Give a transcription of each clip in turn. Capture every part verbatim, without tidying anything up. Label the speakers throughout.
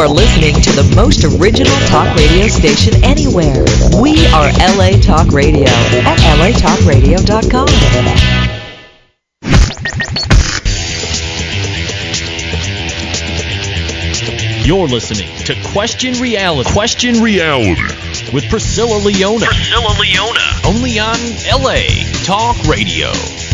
Speaker 1: are listening to the most original talk radio station anywhere. We are L A Talk Radio at L A talk radio dot com.
Speaker 2: You're listening to Question Reality. Question Reality with Priscilla Leona. Priscilla Leona. Only on L A Talk Radio.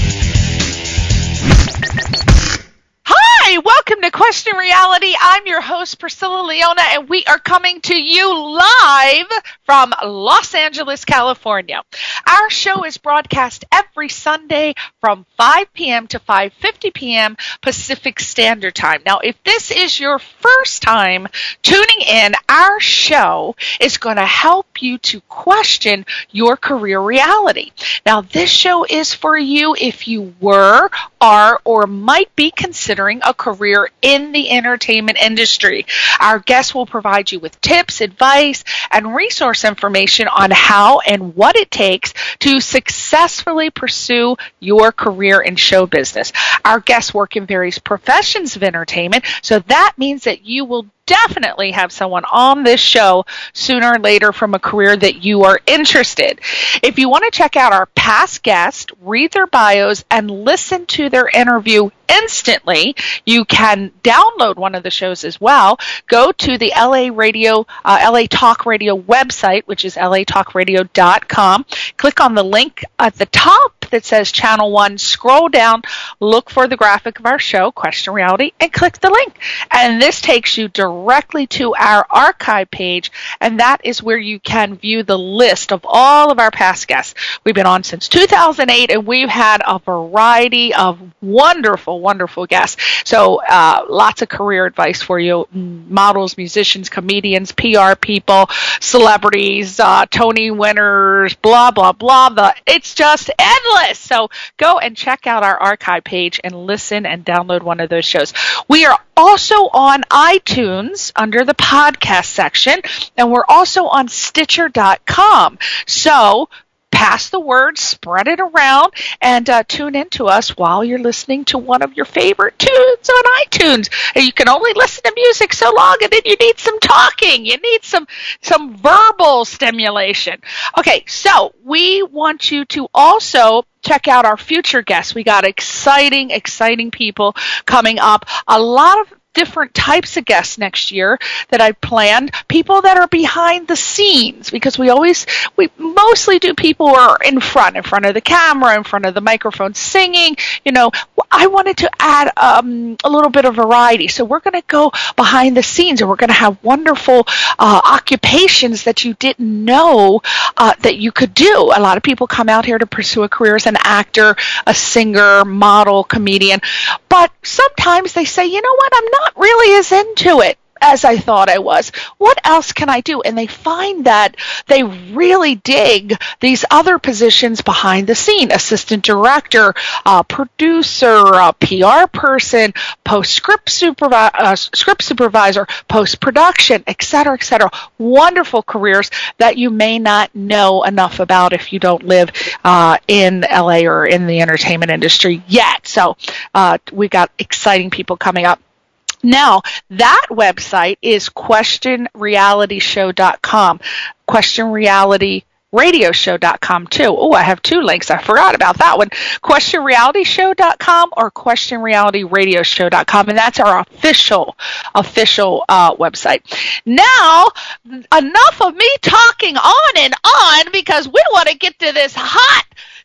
Speaker 3: Hi, welcome to Question Reality. I'm your host, Priscilla Leona, and we are coming to you live from Los Angeles, California. Our show is broadcast every Sunday from five p.m. to five fifty p.m. Pacific Standard Time. Now, if this is your first time tuning in, our show is going to help you to question your career reality. Now, this show is for you if you were, are, or might be considering a career in the entertainment industry. Our guests will provide you with tips, advice, and resource information on how and what it takes to successfully pursue your career in show business. Our guests work in various professions of entertainment, so that means that you will definitely have someone on this show sooner or later from a career that you are interested. If you want to check out our past guests, read their bios, and listen to their interview instantly, you can download one of the shows as well. Go to the L A Radio, uh, L A Talk Radio website, which is L A talk radio dot com. Click on the link at the top that says Channel one. Scroll down, look for the graphic of our show, Question Reality, and click the link. And this takes you directly to our archive page, and that is where you can view the list of all of our past guests. We've been on since two thousand eight, and we've had a variety of wonderful, wonderful guests. So uh, lots of career advice for you. Models, musicians, comedians, P R people, celebrities, uh, Tony winners, blah, blah, blah. The, it's just endless. So go and check out our archive page and listen and download one of those shows. We are also on iTunes under the podcast section, and we're also on Stitcher dot com. So pass the word, spread it around, and uh, tune into us while you're listening to one of your favorite tunes on iTunes. And you can only listen to music so long, and then you need some talking. You need some some verbal stimulation. Okay, so we want you to also check out our future guests. We got exciting, exciting people coming up. A lot of different types of guests next year that I planned. People that are behind the scenes, because we always, we mostly do people who are in front, in front of the camera, in front of the microphone singing. You know, I wanted to add um, a little bit of variety. So we're going to go behind the scenes, and we're going to have wonderful uh, occupations that you didn't know uh, that you could do. A lot of people come out here to pursue a career as an actor, a singer, model, comedian. But sometimes they say, you know what, I'm not really as into it as I thought I was. What else can I do? And they find that they really dig these other positions behind the scene: assistant director, uh, producer, uh, P R person, post-script supervi- uh, script supervisor, post-production, et cetera, et cetera. Wonderful careers that you may not know enough about if you don't live uh, in L A or in the entertainment industry yet. So uh, we got exciting people coming up. Now, that website is question reality show dot com, question reality radio show dot com too. Oh, I have two links. I forgot about that one. question reality show dot com or question reality radio show dot com, and that's our official, official uh, website. Now, enough of me talking on and on, because we want to get to this hot,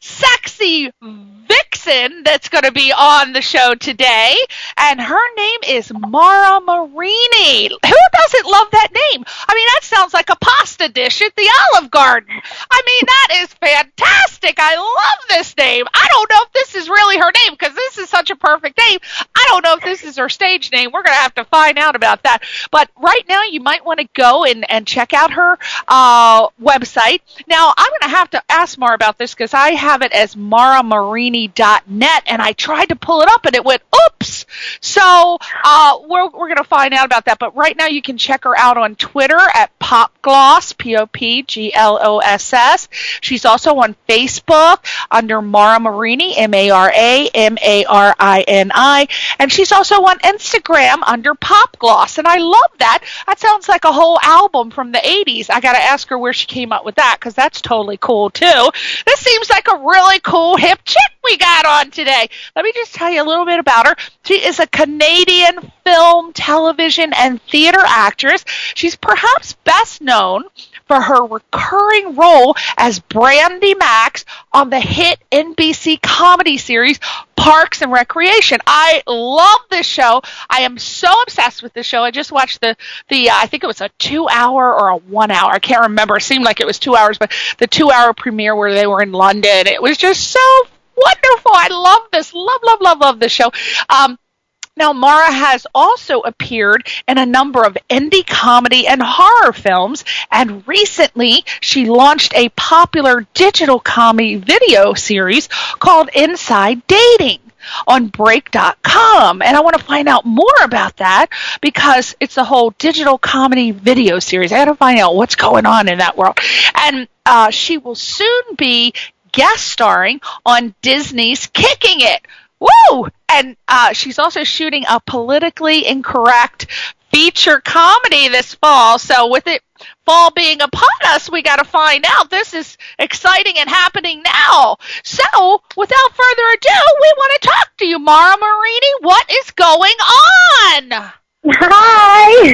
Speaker 3: sexy vixen that's going to be on the show today, and her name is Mara Marini. Who doesn't love that name? I mean, that sounds like a pasta dish at the Olive Garden. I mean, that is fantastic. I love this name. I don't know if this is really her name, because this is such a perfect name. I don't know if this is her stage name. We're going to have to find out about that. But right now, you might want to go and, and check out her uh, website. Now, I'm going to have to ask Mara about this, because I have it as mara marini dot net, and I tried to pull it up, and it went, oops. So uh, we're, we're going to find out about that. But right now, you can check her out on Twitter at PopGloss, P O P G L O S S. She's also on Facebook under Mara Marini, M A R A M A R R I N I. And she's also on Instagram under Pop Gloss. And I love that. That sounds like a whole album from the eighties. I got to ask her where she came up with that, because that's totally cool, too. This seems like a really cool, hip chick we got on today. Let me just tell you a little bit about her. She is a Canadian film, television, and theater actress. She's perhaps best known for her recurring role as Brandy Max on the hit N B C comedy series Parks and Recreation. I love this show. I am so obsessed with this show. I just watched the, the uh, I think it was a two-hour or a one-hour. I can't remember. It seemed like it was two hours, but the two-hour premiere where they were in London. It was just so wonderful. I love this. Love, love, love, love this show. Um, Now, Mara has also appeared in a number of indie comedy and horror films, and recently she launched a popular digital comedy video series called Inside Dating on break dot com. And I want to find out more about that because it's a whole digital comedy video series. I got to find out what's going on in that world. And uh, she will soon be guest starring on Disney's Kicking It. Woo! And uh, she's also shooting a politically incorrect feature comedy this fall. So with it fall being upon us, we got to find out. This is exciting and happening now. So without further ado, we want to talk to you, Mara Marini. What is going on?
Speaker 4: Hi.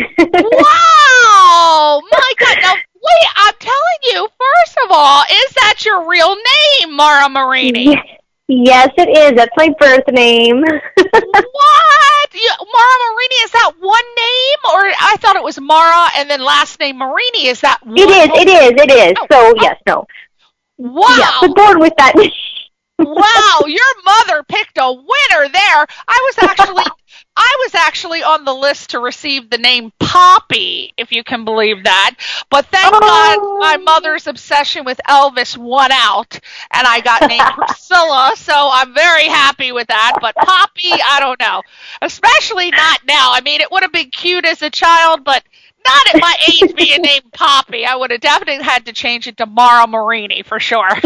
Speaker 3: Wow! My God. Now, wait, I'm telling you, first of all, is that your real name, Mara Marini?
Speaker 4: Yes, it is. That's my birth name.
Speaker 3: What? You, Mara Marini, is that one name? Or I thought it was Mara and then last name Marini. Is that one?
Speaker 4: It is, it is, it is.
Speaker 3: Oh,
Speaker 4: so,
Speaker 3: oh.
Speaker 4: yes, no.
Speaker 3: Wow.
Speaker 4: Yeah, was born with that.
Speaker 3: Wow, your mother picked a winner there. I was actually I was actually on the list to receive the name Poppy, if you can believe that. But thank
Speaker 4: oh.
Speaker 3: God my mother's obsession with Elvis won out, and I got named Priscilla, so I'm very happy with that. But Poppy, I don't know. Especially not now. I mean, it would have been cute as a child, but not at my age being named Poppy. I would have definitely had to change it to Mara Marini for sure. Hey,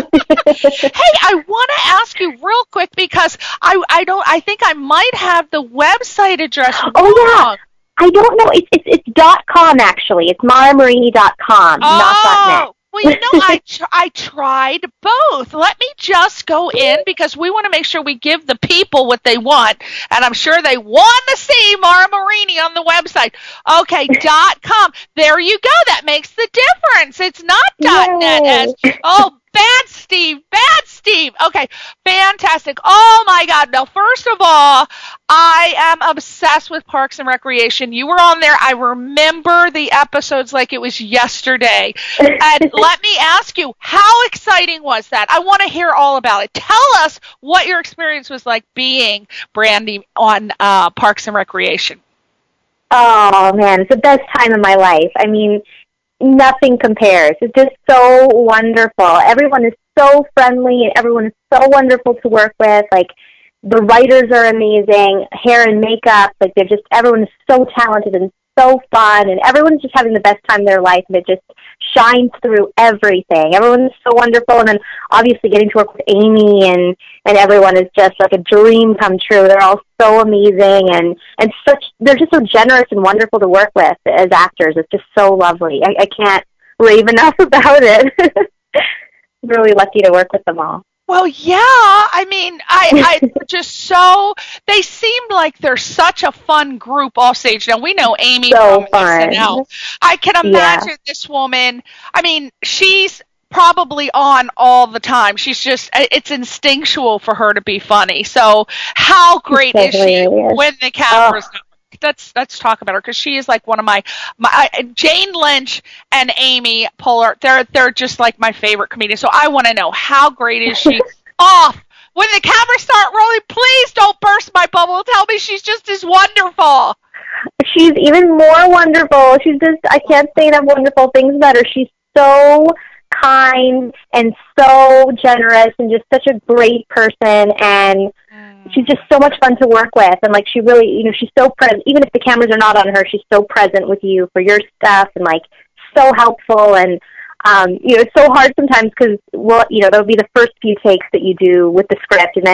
Speaker 3: I want to ask you real quick because I I don't I think I might have the website address wrong.
Speaker 4: Oh yeah, I don't know. It's it's it's dot com actually. It's mara marini dot com,
Speaker 3: oh.
Speaker 4: not dot net.
Speaker 3: Well, you know, I tr- I tried both. Let me just go in because we want to make sure we give the people what they want, and I'm sure they want to see Mara Marini on the website. Okay, dot com. There you go. That makes the difference. It's not dot net. As, oh, bad Steve. Bad Steve. Okay, fantastic. Oh my God. Now, first of all, I am obsessed with Parks and Recreation. You were on there. I remember the episodes like it was yesterday. And let me ask you, how exciting was that? I want to hear all about it. Tell us what your experience was like being Brandy on uh, Parks and Recreation.
Speaker 4: Oh, man, it's the best time of my life. I mean, nothing compares. It's just so wonderful. Everyone is so friendly, and everyone is so wonderful to work with. Like, the writers are amazing, hair and makeup, like, they're just, everyone is so talented and so fun, and everyone's just having the best time of their life, and it just shines through everything. Everyone is so wonderful, and then obviously getting to work with Amy and, and everyone is just like a dream come true. They're all so amazing, and, and such, they're just so generous and wonderful to work with as actors. It's just so lovely. I, I can't rave enough about it. I'm really lucky to work with them all.
Speaker 3: Well, yeah. I mean, I, I just so they seem like they're such a fun group off stage. Now we know Amy
Speaker 4: so
Speaker 3: from
Speaker 4: fun.
Speaker 3: S N L. I can imagine
Speaker 4: yeah.
Speaker 3: this woman. I mean, she's probably on all the time. She's just it's instinctual for her to be funny. So how great is she when the camera's
Speaker 4: oh.
Speaker 3: Let's let's talk about her because she is like one of my my Jane Lynch and Amy Poehler. They're they're just like my favorite comedians. So I want to know how great is she off when the cameras start rolling. Please don't burst my bubble. Tell me she's just as wonderful.
Speaker 4: She's even more wonderful. She's just I can't say enough wonderful things about her. She's so kind and so generous and just such a great person, and she's just so much fun to work with. And like she really, you know, she's so present. Even if the cameras are not on her, she's so present with you for your stuff and like so helpful. And um, you know, it's so hard sometimes because well, you know, there'll be the first few takes that you do with the script, and then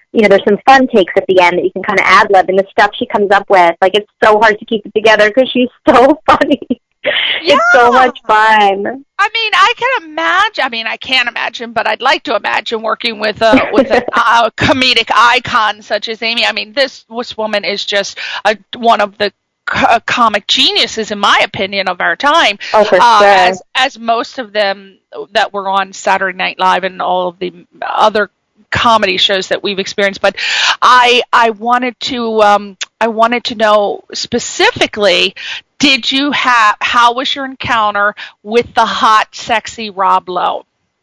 Speaker 4: you know, there's some fun takes at the end that you can kind of ad-lib, and the stuff she comes up with, like, it's so hard to keep it together because she's so funny.
Speaker 3: Yeah.
Speaker 4: It's so much fun.
Speaker 3: I mean, I can imagine, I mean, I can't imagine, but I'd like to imagine working with a, with a uh, comedic icon such as Amy. I mean, this, this woman is just a, one of the co- comic geniuses, in my opinion, of our time.
Speaker 4: Oh, for
Speaker 3: uh,
Speaker 4: sure.
Speaker 3: As, as most of them that were on Saturday Night Live and all of the other comedy shows that we've experienced. But I, I wanted to, um, I wanted to know specifically, did you have, how was your encounter with the hot, sexy Rob Lowe?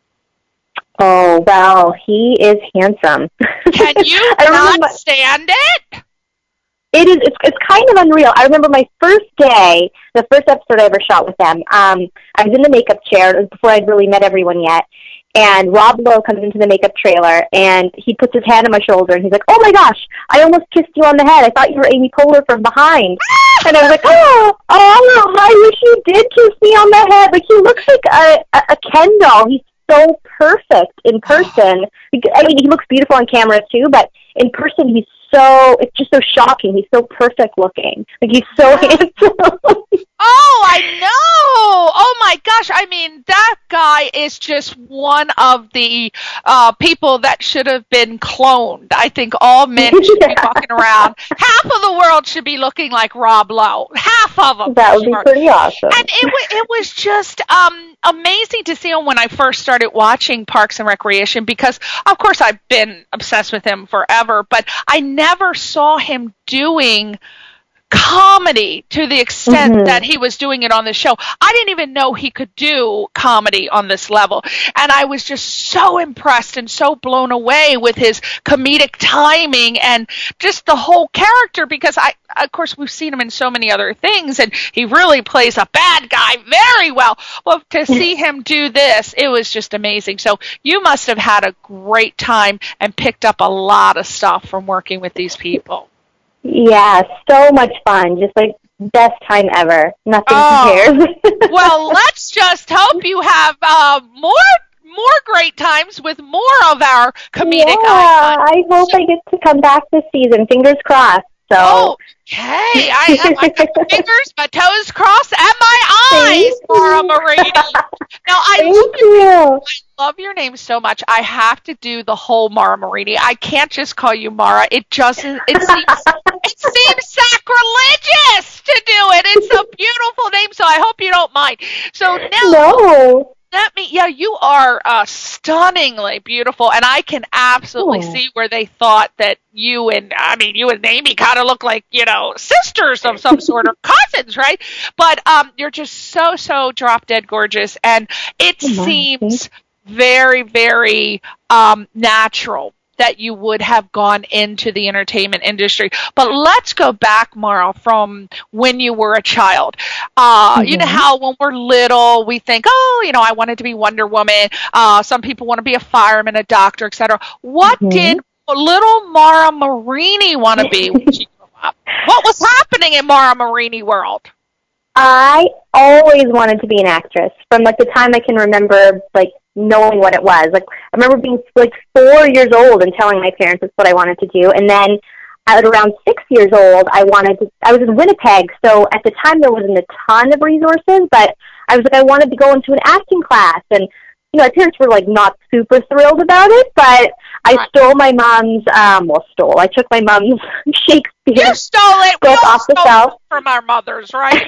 Speaker 4: Oh, well, he is handsome.
Speaker 3: Can you not my, stand it?
Speaker 4: It is, it's, it's kind of unreal. I remember my first day, the first episode I ever shot with them, um, I was in the makeup chair. It was before I'd really met everyone yet. And Rob Lowe comes into the makeup trailer, and he puts his hand on my shoulder, and he's like, oh, my gosh, I almost kissed you on the head. I thought you were Amy Poehler from behind. And I was like, oh, oh, I wish you did kiss me on the head. Like, he looks like a, a, a Ken doll. He's so perfect in person. I mean, he looks beautiful on camera, too, but in person, he's so, it's just so shocking. He's so perfect looking. Like, he's so handsome.
Speaker 3: Oh, I know. Oh, my gosh. I mean, that guy is just one of the uh, people that should have been cloned. I think all men should
Speaker 4: yeah.
Speaker 3: be walking around. Half of the world should be looking like Rob Lowe. Half of them.
Speaker 4: That would sure. be pretty awesome.
Speaker 3: And it, w- it was just um, amazing to see him when I first started watching Parks and Recreation because, of course, I've been obsessed with him forever, but I never saw him doing comedy to the extent mm-hmm. that he was doing it on the show. I didn't even know he could do comedy on this level. And I was just so impressed and so blown away with his comedic timing and just the whole character because I, of course, we've seen him in so many other things and he really plays a bad guy very well. Well, to see him do this, it was just amazing. So you must have had a great time and picked up a lot of stuff from working with these people.
Speaker 4: Yeah, so much fun. Just like best time ever. Nothing
Speaker 3: oh.
Speaker 4: compares.
Speaker 3: Well, let's just hope you have uh, more more great times with more of our comedic
Speaker 4: yeah,
Speaker 3: icons.
Speaker 4: I hope so, I get to come back this season. Fingers crossed. So.
Speaker 3: Okay, I have my fingers, my toes crossed, and my eyes, Mara Marini. Now, I
Speaker 4: Thank
Speaker 3: love,
Speaker 4: you.
Speaker 3: your, I love your name so much. I have to do the whole Mara Marini. I can't just call you Mara. It just it seems it seems sacrilegious to do it. It's a beautiful name, so I hope you don't mind. So now.
Speaker 4: No.
Speaker 3: Let me, yeah, you are uh, stunningly beautiful, and I can absolutely oh. see where they thought that you and, I mean, you and Amy kind of look like, you know, sisters of some sort or cousins, right? But um, you're just so, so drop-dead gorgeous, and it oh, seems very, very um, natural that you would have gone into the entertainment industry. But let's go back, Mara, from when you were a child. Uh, mm-hmm. You know how when we're little, we think, oh, you know, I wanted to be Wonder Woman. Uh, some people want to be a fireman, a doctor, et cetera. What mm-hmm. did little Mara Marini want to be when she grew up? What was happening in Mara Marini world?
Speaker 4: I always wanted to be an actress. From, like, the time I can remember, like, knowing what it was. Like, I remember being, like, four years old and telling my parents that's what I wanted to do. And then at around six years old, I wanted to, I was in Winnipeg, so at the time there wasn't a ton of resources, but I was like, I wanted to go into an acting class. And, you know, my parents were, like, not super thrilled about it, but I right. stole my mom's, um, well, stole. I took my mom's Shakespeare.
Speaker 3: You stole it. We all
Speaker 4: off the
Speaker 3: stole
Speaker 4: shelf.
Speaker 3: it from our mothers, right?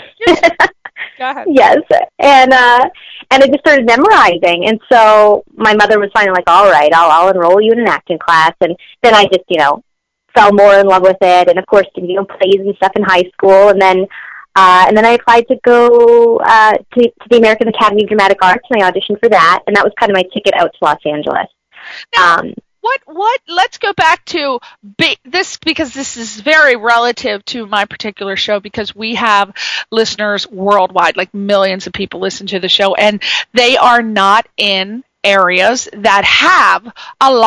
Speaker 3: Go ahead.
Speaker 4: Yes, and uh, and I just started memorizing, and so my mother was finally like, "All right, I'll I'll enroll you in an acting class," and then I just you know fell more in love with it, and of course did you know plays and stuff in high school, and then uh, and then I applied to go uh, to, to the American Academy of Dramatic Arts, and I auditioned for that, and that was kind of my ticket out to Los Angeles.
Speaker 3: Now,
Speaker 4: um,
Speaker 3: What, what, let's go back to be, this, because this is very relative to my particular show, because we have listeners worldwide, like millions of people listen to the show, and they are not in areas that have a lot of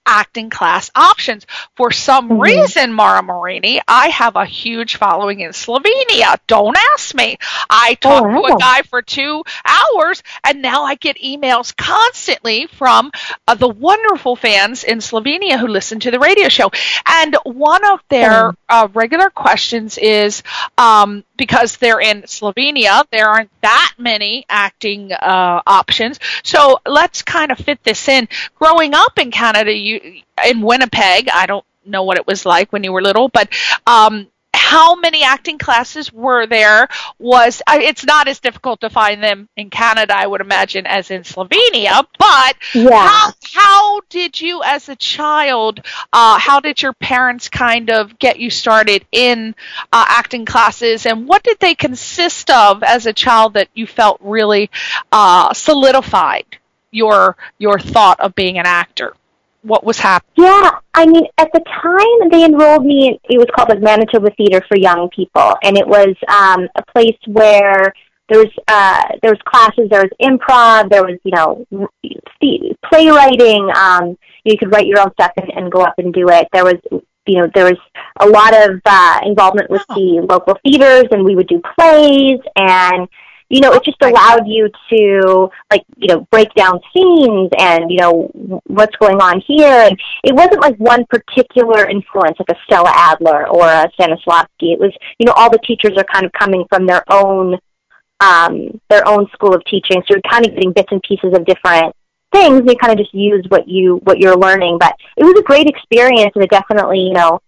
Speaker 3: acting class options. For some
Speaker 4: Mm-hmm.
Speaker 3: reason, Mara Marini, I have a huge following in Slovenia. Don't ask me. I talked
Speaker 4: Oh,
Speaker 3: to a
Speaker 4: wow.
Speaker 3: guy for two hours, and now I get emails constantly from uh, the wonderful fans in Slovenia who listen to the radio show. And one of their uh, regular questions is, um, because they're in Slovenia, there aren't that many acting uh, options. So let's kind of fit this in. Growing up in Canada, you in Winnipeg, I don't know what it was like when you were little, but um, how many acting classes were there? Was I, it's not as difficult to find them in Canada, I would imagine, as in Slovenia. But
Speaker 4: Yeah.
Speaker 3: how how did you, as a child, uh, how did your parents kind of get you started in uh, acting classes, and what did they consist of as a child that you felt really uh, solidified your your thought of being an actor? What was happening?
Speaker 4: Yeah, I mean, at the time they enrolled me, in, it was called like Manitoba Theater for Young People, and it was um, a place where there was uh, there was classes, there was improv, there was you know the- playwriting. Um, you could write your own stuff and, and go up and do it. There was you know there was a lot of uh, involvement with the local theaters, and we would do plays and. You know, it just allowed you to, like, you know, break down scenes and, you know, what's going on here. And it wasn't like one particular influence, like a Stella Adler or a Stanislavski. It was, you know, all the teachers are kind of coming from their own, um, their own school of teaching. So you're kind of getting bits and pieces of different things. And you kind of just use what you, what you're learning. But it was a great experience, and it definitely, you know,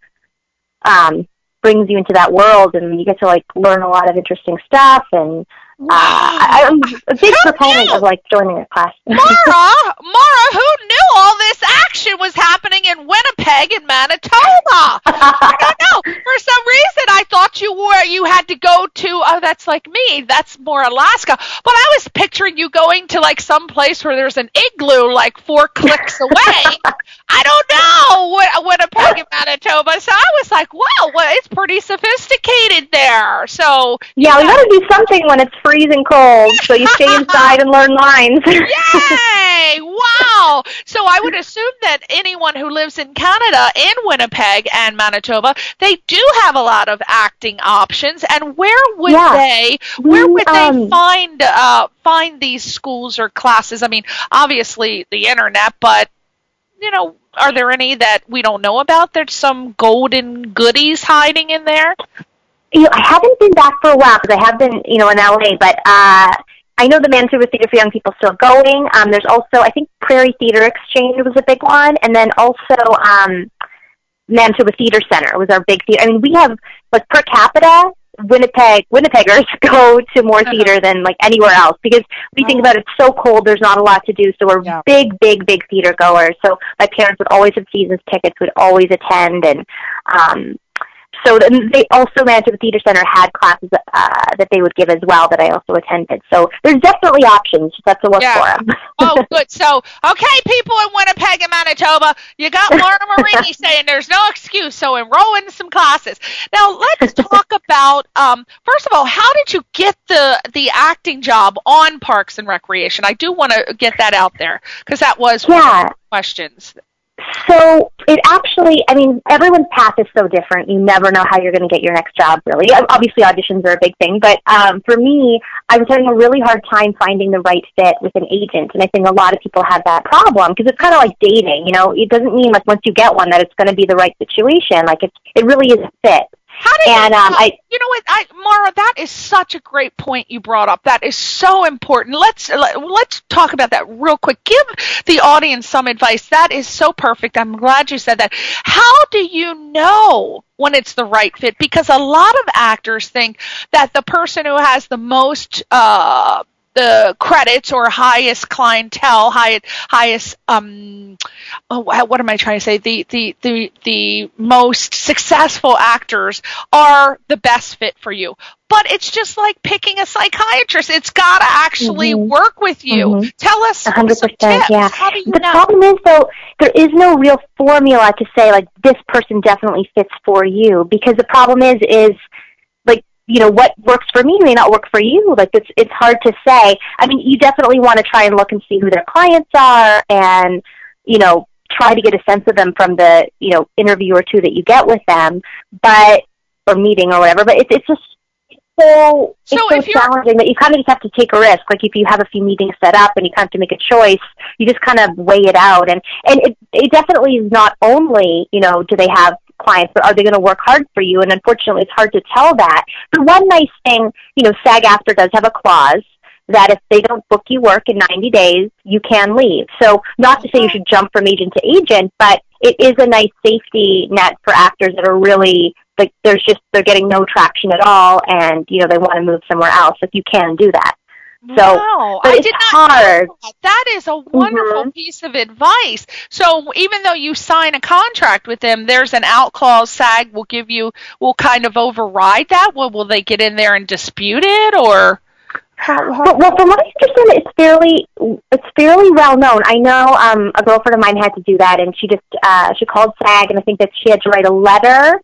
Speaker 4: um, brings you into that world, and you get to, like, learn a lot of interesting stuff. And,
Speaker 3: Wow.
Speaker 4: Uh, I, I'm a big
Speaker 3: Who
Speaker 4: proponent
Speaker 3: knew?
Speaker 4: of like joining a class.
Speaker 3: Mara, Mara, who knew all this action was happening in Winnipeg and Manitoba? I don't know. For some reason, I thought you were you had to go to. Oh, that's like me. That's more Alaska. But I was picturing you going to like some place where there's an igloo like four clicks away. I don't know Win- Winnipeg and Manitoba. So I was like, wow, well, it's pretty sophisticated there. So
Speaker 4: Yeah, we got to do something when it's freezing cold, so you stay inside and learn lines.
Speaker 3: Yay! Wow! So I would assume that anyone who lives in Canada, in Winnipeg and Manitoba, they do have a lot of acting options. And where would
Speaker 4: Yeah.
Speaker 3: they, where
Speaker 4: We,
Speaker 3: would they
Speaker 4: um,
Speaker 3: find uh, find these schools or classes? I mean, obviously the internet, but you know, are there any that we don't know about? There's some golden goodies hiding in there.
Speaker 4: You know, I haven't been back for a while because I have been, you know, in L A, but uh, I know the Manitoba Theater for Young People is still going. Um, there's also, I think, Prairie Theater Exchange was a big one, and then also um, Manitoba Theater Center was our big theater. I mean, we have, like, per capita, Winnipeg, Winnipeggers go to more
Speaker 3: Uh-huh.
Speaker 4: theater than, like, anywhere else because we think
Speaker 3: Oh.
Speaker 4: about it, it's so cold, there's not a lot to do, so we're
Speaker 3: Yeah.
Speaker 4: big, big, big theater goers. So my parents would always have seasons tickets, would always attend, and um, so then they also, Manitoba Theater Center had classes uh, that they would give as well that I also attended. So there's definitely options. You just have to look
Speaker 3: Yeah.
Speaker 4: for them.
Speaker 3: Oh, good. So, okay, people in Winnipeg and Manitoba, you got Mara Marini saying there's no excuse, so enroll in some classes. Now, let's talk about, um, first of all, how did you get the, the acting job on Parks and Recreation? I do want to get that out there, because that was one
Speaker 4: Yeah.
Speaker 3: of the questions.
Speaker 4: So it actually, I mean, everyone's path is so different. You never know how you're going to get your next job, really. Obviously, auditions are a big thing. But um, for me, I was having a really hard time finding the right fit with an agent. And I think a lot of people have that problem because it's kind of like dating. You know, it doesn't mean like once you get one that it's going to be the right situation. Like it's, it really is a fit.
Speaker 3: How did
Speaker 4: And,
Speaker 3: you,
Speaker 4: um, I-
Speaker 3: you know what, I, Mara, that is such a great point you brought up. That is so important. Let's let, let's talk about that real quick. Give the audience some advice. That is so perfect. I'm glad you said that. How do you know when it's the right fit? Because a lot of actors think that the person who has the most uh, the credits or highest clientele, high, highest, um, oh, what am I trying to say? The, the, the, the most successful actors are the best fit for you. But it's just like picking a psychiatrist. It's got to actually
Speaker 4: Mhm.
Speaker 3: work with you.
Speaker 4: Mhm.
Speaker 3: Tell us
Speaker 4: A hundred
Speaker 3: some
Speaker 4: percent,
Speaker 3: tips.
Speaker 4: yeah.
Speaker 3: How do you
Speaker 4: The
Speaker 3: know?
Speaker 4: problem is, though, there is no real formula to say, like, this person definitely fits for you. Because the problem is, is, like, you know, what works for me may not work for you. Like, it's it's hard to say. I mean, you definitely want to try and look and see who their clients are and, you know, try to get a sense of them from the, you know, interview or two that you get with them, but, or meeting or whatever, but it's, it's just so, it's
Speaker 3: So
Speaker 4: so
Speaker 3: if you're-
Speaker 4: challenging that you kind of just have to take a risk. Like if you have a few meetings set up and you kind of have to make a choice, you just kind of weigh it out. And, and it, it definitely is not only, you know, do they have clients, but are they going to work hard for you? And unfortunately, it's hard to tell that. But one nice thing, you know, SAG-AFTRA does have a clause that if they don't book you work in ninety days, you can leave. So not to say you should jump from agent to agent, but it is a nice safety net for actors that are really, like, there's just, they're getting no traction at all, and, you know, they want to move somewhere else. If you can do that. So,
Speaker 3: wow,
Speaker 4: but
Speaker 3: I
Speaker 4: it's
Speaker 3: did not
Speaker 4: hard.
Speaker 3: know that. That is a wonderful
Speaker 4: Mm-hmm.
Speaker 3: piece of advice. So even though you sign a contract with them, there's an out clause. SAG will give you, will kind of override that. Will, will they get in there and dispute it, or how? how?
Speaker 4: Well, well, from what I understand, it's fairly it's fairly well known. I know um, a girlfriend of mine had to do that, and she just uh, she called SAG, and I think that she had to write a letter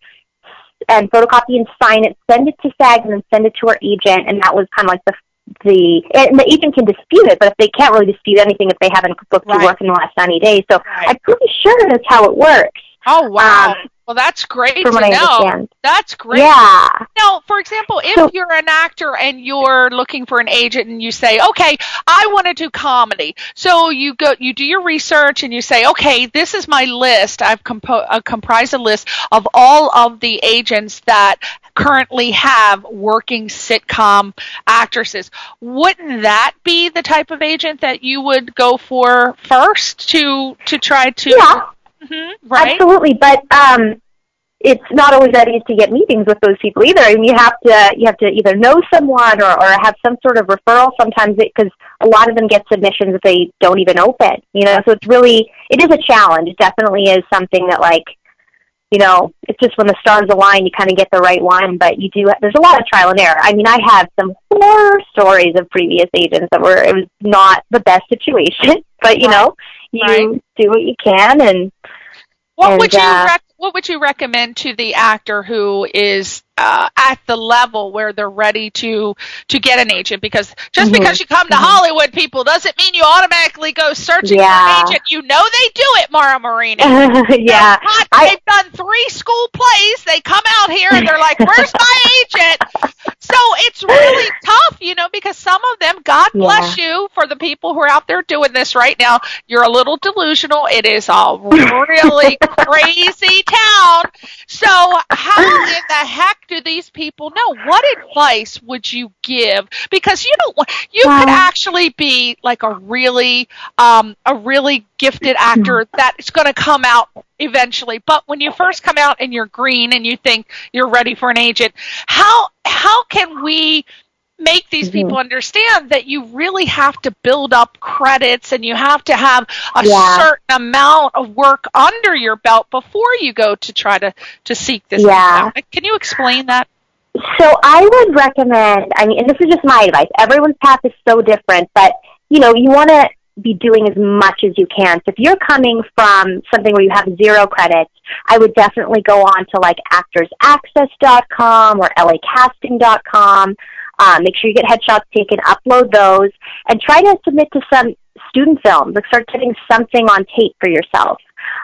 Speaker 4: and photocopy and sign it, send it to SAG, and then send it to her agent, and that was kind of like the the and the agent can dispute it, but if they can't really dispute anything if they haven't booked
Speaker 3: Right.
Speaker 4: your work in the last ninety days. So
Speaker 3: Right.
Speaker 4: I'm pretty sure that's how it works.
Speaker 3: Oh wow.
Speaker 4: Um,
Speaker 3: Well, that's great
Speaker 4: from
Speaker 3: to
Speaker 4: what I
Speaker 3: know.
Speaker 4: understand.
Speaker 3: That's great.
Speaker 4: Yeah.
Speaker 3: Now, for example, if
Speaker 4: So-
Speaker 3: you're an actor and you're looking for an agent and you say, okay, I want to do comedy. So you go, you do your research and you say, okay, this is my list. I've compo- uh, comprised a list of all of the agents that currently have working sitcom actresses. Wouldn't that be the type of agent that you would go for first to, to try to...
Speaker 4: Yeah.
Speaker 3: Mhm, right?
Speaker 4: Absolutely, but um, it's not always that easy to get meetings with those people either. I mean, you have to you have to either know someone or, or have some sort of referral. Sometimes because a lot of them get submissions that they don't even open. You know, so it's really it is a challenge. It definitely is something that, like, you know, it's just when the stars align, you kind of get the right one. But you do there's a lot of trial and error. I mean, I have some horror stories of previous agents that were it was not the best situation, but you
Speaker 3: Right.
Speaker 4: know, you
Speaker 3: Right.
Speaker 4: do what you can and.
Speaker 3: What
Speaker 4: And,
Speaker 3: would you
Speaker 4: uh,
Speaker 3: rec- What would you recommend to the actor who is uh, at the level where they're ready to to get an agent? Because just
Speaker 4: Mhm,
Speaker 3: because you come to
Speaker 4: mhm.
Speaker 3: Hollywood, people, doesn't mean you automatically go searching for
Speaker 4: Yeah.
Speaker 3: an agent. You know they do it, Mara Marini.
Speaker 4: yeah,
Speaker 3: Hot,
Speaker 4: I
Speaker 3: they've done three school plays. They come out here and they're like, "Where's my agent?" So it's really tough, you know, because some of them, God bless you for the people who are out there doing this right now. You're a little delusional. It is a really crazy town. So how in the heck do these people know? What advice would you give? Because you don't want, you could
Speaker 4: Well-
Speaker 3: actually be like a really, um, a really gifted actor that is going to come out eventually. But when you first come out and you're green and you think you're ready for an agent, how how can we make these
Speaker 4: Mm-hmm.
Speaker 3: people understand that you really have to build up credits and you have to have a
Speaker 4: Yeah.
Speaker 3: certain amount of work under your belt before you go to try to, to seek this
Speaker 4: Yeah.
Speaker 3: out? Can you explain that?
Speaker 4: So I would recommend, I mean, and this is just my advice, everyone's path is so different, but, you know, you want to be doing as much as you can. So if you're coming from something where you have zero credits, I would definitely go on to, like, actors access dot com or L A casting dot com. Um, make sure you get headshots taken, upload those, and try to submit to some student films. Like, start getting something on tape for yourself.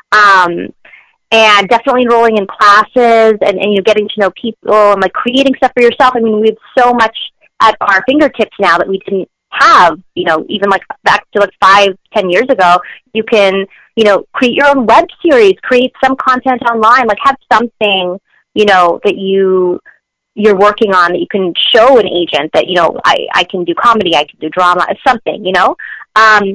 Speaker 4: Um, and definitely enrolling in classes and, and, you know, getting to know people and, like, creating stuff for yourself. I mean, we have so much at our fingertips now that we didn't have, you know, even, like, back to, like, five, ten years ago. You can, you know, create your own web series, create some content online, like, have something, you know, that you, you're working on that you can show an agent that, you know, I, I can do comedy, I can do drama, something, you know. Um,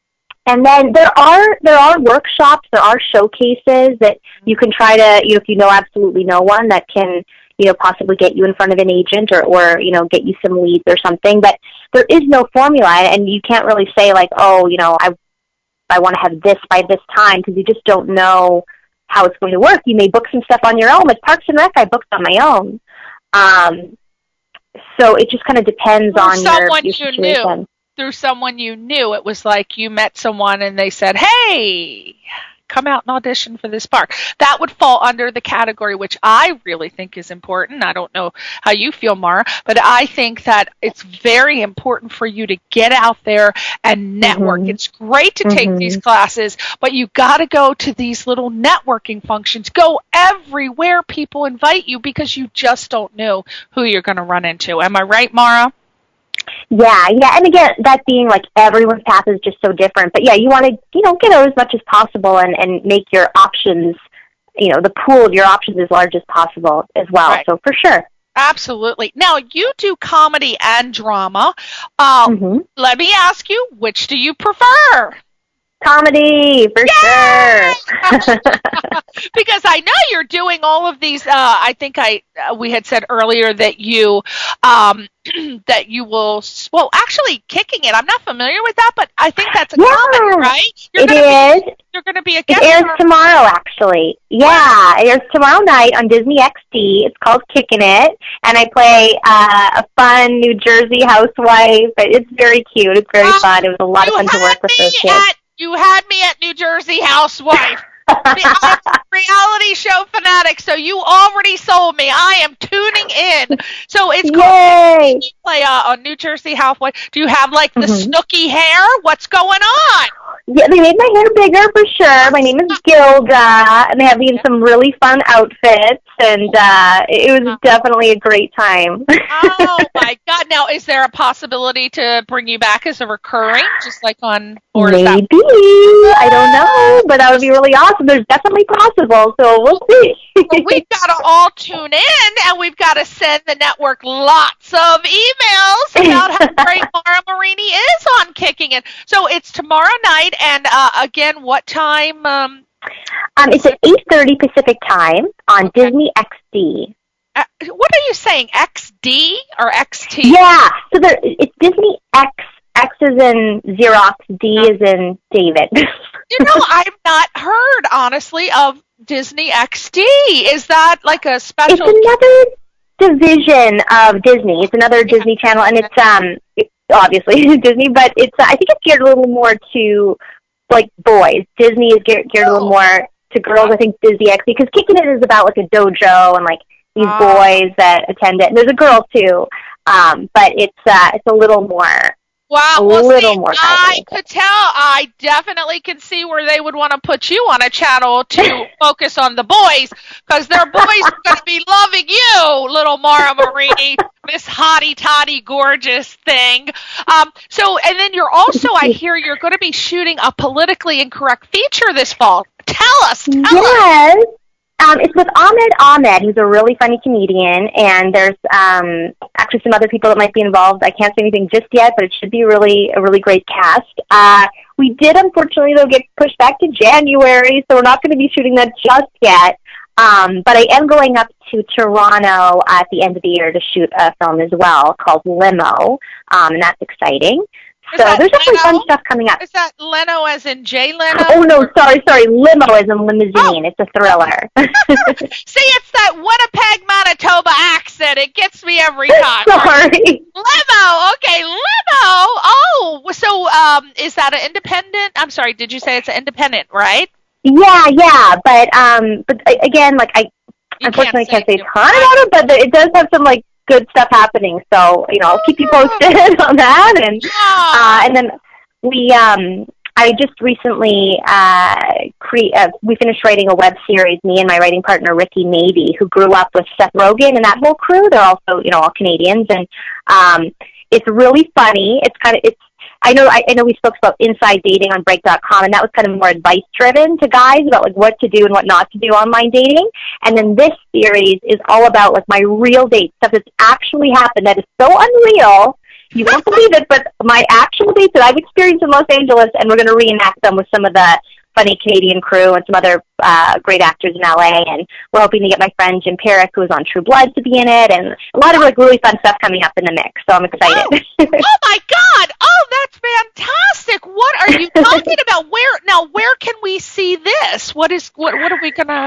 Speaker 4: And then there are there are workshops, there are showcases that you can try to, you know, if you know absolutely no one that can, you know, possibly get you in front of an agent or, or, you know, get you some leads or something. But there is no formula, and you can't really say, like, oh, you know, I I want to have this by this time, because you just don't know how it's going to work. You may book some stuff on your own. Like Parks and Rec, I booked on my own. Um, so it just kind of depends
Speaker 3: Or
Speaker 4: on your,
Speaker 3: someone
Speaker 4: your
Speaker 3: you
Speaker 4: situation.
Speaker 3: knew. Through someone you knew. It was like you met someone and they said, hey, come out and audition for this part. That would fall under the category, which I really think is important. I don't know how you feel, Mara, but I think that it's very important for you to get out there and network. Mm-hmm. It's great to take mm-hmm. these classes, but you got to go to these little networking functions. Go everywhere people invite you because you just don't know who you're going to run into. Am I right, Mara?
Speaker 4: Yeah, yeah, and again, that being like everyone's path is just so different. But yeah, you want to, you know, get out as much as possible and, and make your options, you know, the pool of your options as large as possible as well. Right. So for sure.
Speaker 3: Absolutely. Now, you do comedy and drama. Uh, mm-hmm. Let me ask you, which do you prefer?
Speaker 4: Comedy, for Yay! Sure.
Speaker 3: Because I know you're doing all of these. Uh, I think I uh, we had said earlier that you um, that you will. Well, actually, Kicking It. I'm not familiar with that, but I think that's a
Speaker 4: yeah,
Speaker 3: comedy, right? You're
Speaker 4: it
Speaker 3: gonna
Speaker 4: is.
Speaker 3: Be, you're going to be a guest.
Speaker 4: It airs
Speaker 3: star.
Speaker 4: tomorrow, actually. Yeah, it airs tomorrow night on Disney X D. It's called Kicking It, and I play uh, a fun New Jersey housewife. It's very cute. It's very um, fun. It was a lot of fun to work with those kids.
Speaker 3: At- You had me at New Jersey Housewife. Reality show fanatic, so you already sold me. I am tuning in. So it's called you play uh, on New Jersey Housewife. Do you have like the mm-hmm. snooky hair? What's going on?
Speaker 4: Yeah, they made my hair bigger for sure. My name is Gilda, and they have me in some really fun outfits, and uh, it was definitely a great time.
Speaker 3: Oh my God! Now, is there a possibility to bring you back as a recurring, just like on? Or
Speaker 4: Maybe that- I don't know, but that would be really awesome. There's definitely possible, so we'll see.
Speaker 3: Well, we've got to all tune in, and we've got to send the network lots of emails about how great Mara Marini is on Kicking It. So it's tomorrow night, and uh, again, what time? Um,
Speaker 4: um, it's at eight thirty Pacific time on okay. Disney X D.
Speaker 3: Uh, what are you saying, X D or X T?
Speaker 4: Yeah, so there, it's Disney X. X is in Xerox, D is in David.
Speaker 3: You know, I've not heard, honestly, of Disney X D. Is that like a special?
Speaker 4: It's another division of Disney. It's another yeah. Disney channel, and it's um it's obviously Disney, but it's uh, I think it's geared a little more to like boys. Disney is geared, geared oh. a little more to girls. I think Disney X D, because Kicking It is about like a dojo and like these oh. boys that attend it. And there's a girl too, um, but it's uh, it's a little more.
Speaker 3: Wow,
Speaker 4: a
Speaker 3: well,
Speaker 4: little
Speaker 3: see,
Speaker 4: more
Speaker 3: I could tell. I definitely can see where they would want to put you on a channel to focus on the boys, because their boys are going to be loving you, little Mara Marini, this hottie-toddy gorgeous thing. Um, so, and then you're also, I hear you're going to be shooting a politically incorrect feature this fall. Tell us, tell
Speaker 4: yes.
Speaker 3: us.
Speaker 4: Um, it's with Ahmed Ahmed, who's a really funny comedian, and there's um, actually some other people that might be involved. I can't say anything just yet, but it should be really a really great cast. Uh, we did, unfortunately, though, get pushed back to January, so we're not going to be shooting that just yet. Um, but I am going up to Toronto at the end of the year to shoot a film as well called Limo, um, and that's exciting.
Speaker 3: Is
Speaker 4: so there's definitely
Speaker 3: Leno?
Speaker 4: fun stuff coming up.
Speaker 3: Is that Leno as in Jay Leno?
Speaker 4: Oh, no, sorry, sorry. Limo as in limousine. Oh. It's a thriller.
Speaker 3: See, it's that Winnipeg, Manitoba accent. It gets me every time.
Speaker 4: Sorry.
Speaker 3: Limo. Okay, Limo. Oh, so um, is that an independent? I'm sorry, did you say it's an independent, right?
Speaker 4: Yeah, yeah. But, um, but again, like, I
Speaker 3: you
Speaker 4: unfortunately
Speaker 3: can't,
Speaker 4: can't say a ton about it, but it does have some, like, good stuff happening, so you know I'll keep you posted on that, and uh, and then we um I just recently uh, cre- uh we finished writing a web series, me and my writing partner Ricky Navy, who grew up with Seth Rogen and that whole crew. They're also you know all Canadians, and um it's really funny. It's kind of it's I know I, I know we spoke about Inside Dating on Break dot com, and that was kind of more advice driven to guys about like what to do and what not to do online dating. And then this series is all about like my real dates, stuff that's actually happened that is so unreal. You won't believe it, but my actual dates that I've experienced in Los Angeles, and we're going to reenact them with some of the funny Canadian crew and some other uh, great actors in L A, and we're hoping to get my friend Jim Perrick, who was on True Blood, to be in it, and a lot of like really fun stuff coming up in the mix. So I'm excited.
Speaker 3: Oh, oh my God! Oh, that's fantastic! What are you talking about? Where now? Where can we see this? What is what? What are we gonna?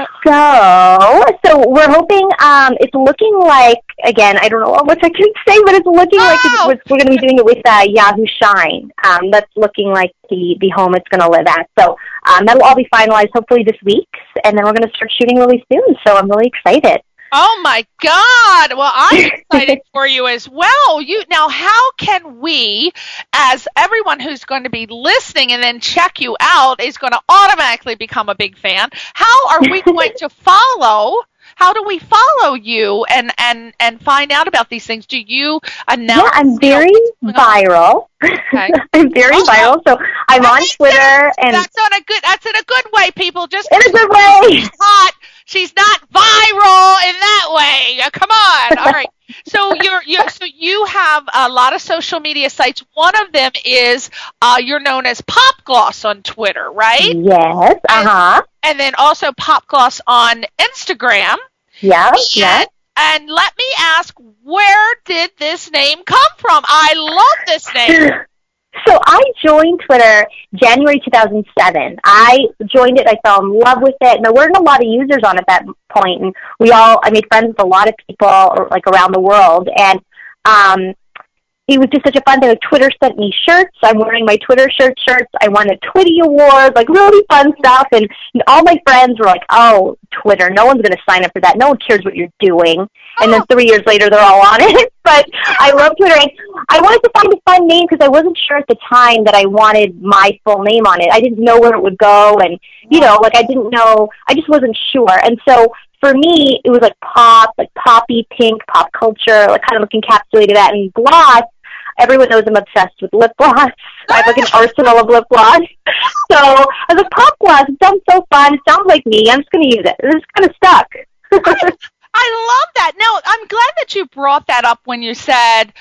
Speaker 4: So, so we're hoping. Um, it's looking like, again, I don't know how much I can say, but it's looking
Speaker 3: oh.
Speaker 4: like it's, we're going to be doing it with uh, Yahoo Shine. Um, that's looking like the the home it's going to live at. So um, that'll all be finalized hopefully this week, and then we're going to start shooting really soon. So I'm really excited.
Speaker 3: Oh my God! Well, I'm excited for you as well. You now, how can we, as everyone who's going to be listening and then check you out, is going to automatically become a big fan? How are we going to follow? How do we follow you and, and, and find out about these things? Do you announce?
Speaker 4: Yeah, I'm very viral. Okay. I'm very oh, viral. So I'm on Twitter,
Speaker 3: sense.
Speaker 4: and
Speaker 3: that's on a good. That's in a good way, people. Just
Speaker 4: in a good way.
Speaker 3: She's hot. She's not viral in that way. Come on. All right. So you're you so you have a lot of social media sites. One of them is uh, you're known as Pop Gloss on Twitter, right?
Speaker 4: Yes. Uh huh.
Speaker 3: And, and then also Pop Gloss on Instagram.
Speaker 4: Yeah.
Speaker 3: And,
Speaker 4: yeah.
Speaker 3: And let me ask, where did this name come from? I love this name.
Speaker 4: So I joined Twitter January two thousand seven. I joined it. I fell in love with it. And there weren't a lot of users on at that point. And we all, I made friends with a lot of people like around the world. And um, it was just such a fun thing. Like, Twitter sent me shirts. I'm wearing my Twitter shirt shirts. I won a Twitty award, like really fun stuff. And you know, all my friends were like, oh, Twitter, no one's going to sign up for that. No one cares what you're doing. And then three years later, they're all on it. But I love Twitter. And I wanted to find a fun name because I wasn't sure at the time that I wanted my full name on it. I didn't know where it would go. And, you know, like I didn't know. I just wasn't sure. And so for me, it was like pop, like poppy, pink, pop culture, like kind of like encapsulated that. And gloss, everyone knows I'm obsessed with lip gloss. I have like an arsenal of lip gloss. So I was like, pop gloss, it sounds so fun. It sounds like me. I'm just going to use it. It's kind of stuck.
Speaker 3: I love that. No, I'm glad that you brought that up when you said uh,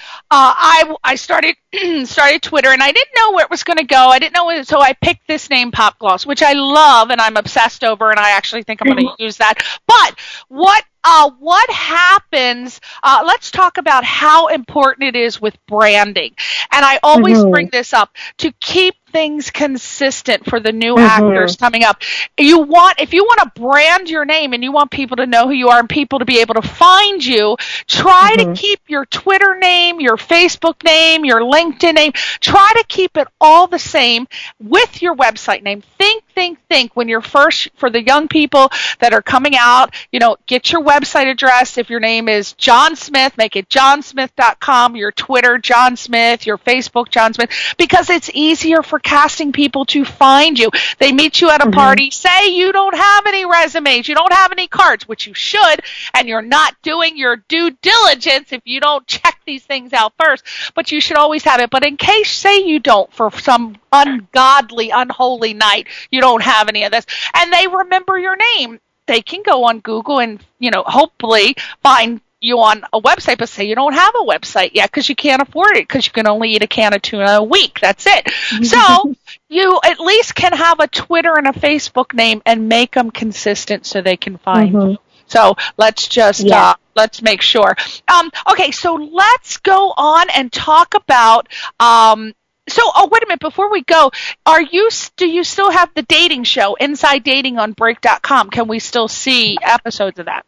Speaker 3: I I started started Twitter and I didn't know where it was going to go. I didn't know where, so I picked this name Pop Gloss, which I love and I'm obsessed over, and I actually think I'm going to use that. But what uh, what happens? Uh, let's talk about how important it is with branding. And I always mm-hmm. bring this up to keep things consistent for the new mm-hmm. actors coming up. You want, if you want to brand your name and you want people to know who you are and people to be able to find you, try mm-hmm. to keep your Twitter name, your Facebook name, your LinkedIn name, try to keep it all the same with your website name. Think, think, think when you're first, for the young people that are coming out, you know, get your website address. If your name is John Smith, make it john smith dot com, your Twitter, John Smith, your Facebook, John Smith, because it's easier for casting people to find you. They meet you at a mm-hmm. party, say you don't have any resumes, you don't have any cards, which you should, and you're not doing your due diligence if you don't check these things out first, but you should always have it. But in case, say you don't, for some ungodly, unholy night, you don't have any of this, and they remember your name, they can go on Google and, you know, hopefully find you on a website, but say you don't have a website yet because you can't afford it because you can only eat a can of tuna a week. That's it. So you at least can have a Twitter and a Facebook name and make them consistent so they can find mm-hmm. you. So let's just yeah. uh, let's make sure. Um, okay, so let's go on and talk about. Um, so, oh, wait a minute. Before we go, are you do you still have the dating show, Inside Dating on Break dot com? Can we still see episodes of that?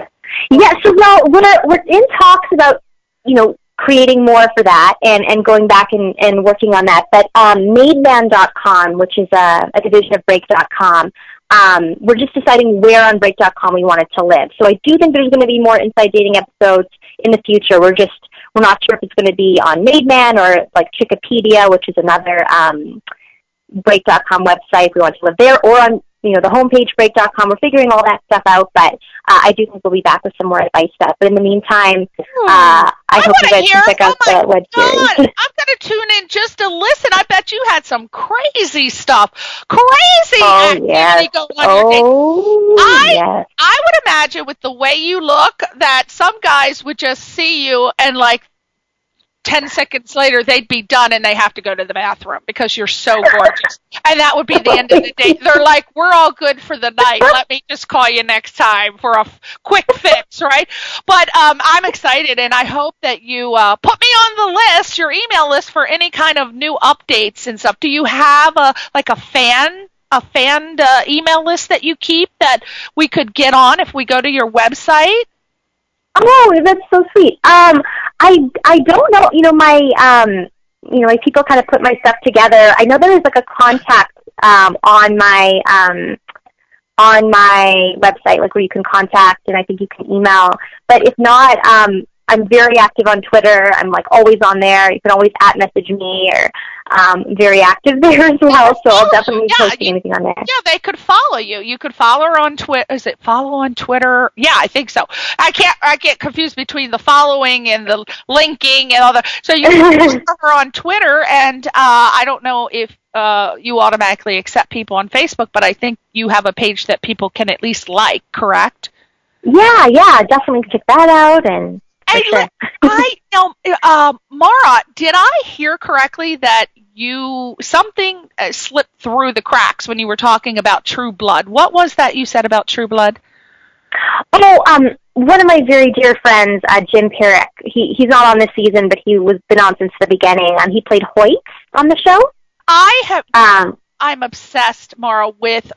Speaker 4: Yeah, so well, we're we're in talks about, you know, creating more for that and, and going back and, and working on that. But um, made man dot com, which is a, a division of Break dot com, um, we're just deciding where on Break dot com we want it to live. So I do think there's going to be more Inside Dating episodes in the future. We're just we're not sure if it's going to be on Made Man or like Chickapedia, which is another um, Break dot com website. If we want to live there, or on, you know, the homepage, Break dot com. We're figuring all that stuff out, but uh, I do think we'll be back with some more advice stuff. But in the meantime, uh, I, I hope you guys
Speaker 3: hear,
Speaker 4: can check out
Speaker 3: oh
Speaker 4: the web series.
Speaker 3: I'm going to tune in just to listen. I bet you had some crazy stuff. Crazy
Speaker 4: oh,
Speaker 3: activity
Speaker 4: yes.
Speaker 3: going on
Speaker 4: oh,
Speaker 3: your day. I,
Speaker 4: yes.
Speaker 3: I would imagine with the way you look that some guys would just see you and like ten seconds later they'd be done and they have to go to the bathroom because you're so gorgeous. And that would be the end of the day. They're like, we're all good for the night. Let me just call you next time for a f- quick fix, right? But um, I'm excited, and I hope that you uh, put me on the list, your email list, for any kind of new updates and stuff. Do you have a like a fan a fan uh, email list that you keep that we could get on if we go to your website?
Speaker 4: Oh, that's so sweet. Um, I I don't know. You know, my um, you know, like people kind of put my stuff together. I know there's like a contact um on my um on my website, like where you can contact, and I think you can email. But if not, um, I'm very active on Twitter. I'm like always on there. You can always at message me, or um, very active there as well. So I'll definitely be
Speaker 3: yeah,
Speaker 4: posting
Speaker 3: you,
Speaker 4: anything on there.
Speaker 3: Yeah, they could follow you. You could follow her on Twitter. Is it follow on Twitter? Yeah, I think so. I can't. I get confused between the following and the linking and all that. So you can follow her on Twitter, and uh, I don't know if uh, you automatically accept people on Facebook, but I think you have a page that people can at least like. Correct?
Speaker 4: Yeah, yeah, definitely check that out. And
Speaker 3: Hey,
Speaker 4: sure.
Speaker 3: I know, uh, Mara, did I hear correctly that you something uh, slipped through the cracks when you were talking about True Blood? What was that you said about True Blood?
Speaker 4: Oh, um, one of my very dear friends, uh, Jim Perrick. He he's not on this season, but he was been on since the beginning. Um, he played Hoyt on the show.
Speaker 3: I have.
Speaker 4: Um,
Speaker 3: I'm obsessed, Mara, with.